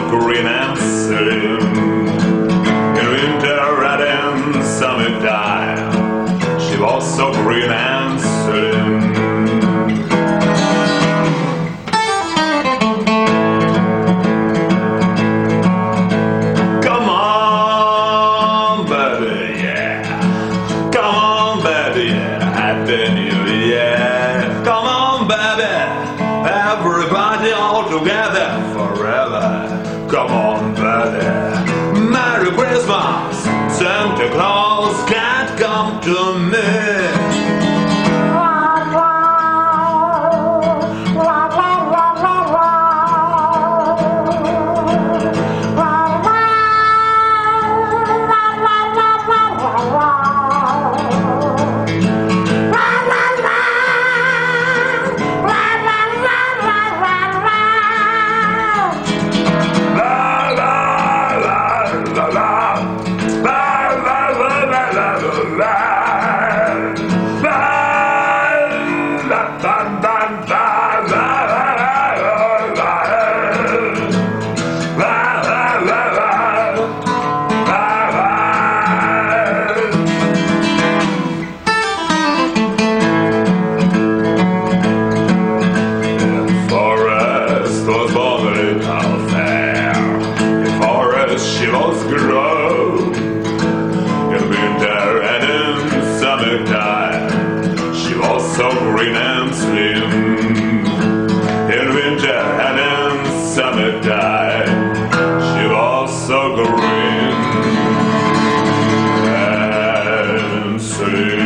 green and slim. In winter and in summertime, she was so green and slim. Come on, baby, yeah. Come on, baby, yeah. Happy New Year. Come on, baby. Everybody all together forever. Come on, baby. Merry Christmas. Santa Claus can't come to me. She was grown in winter and in summertime. She was so green and slim. In winter and in summertime, she was so green and slim.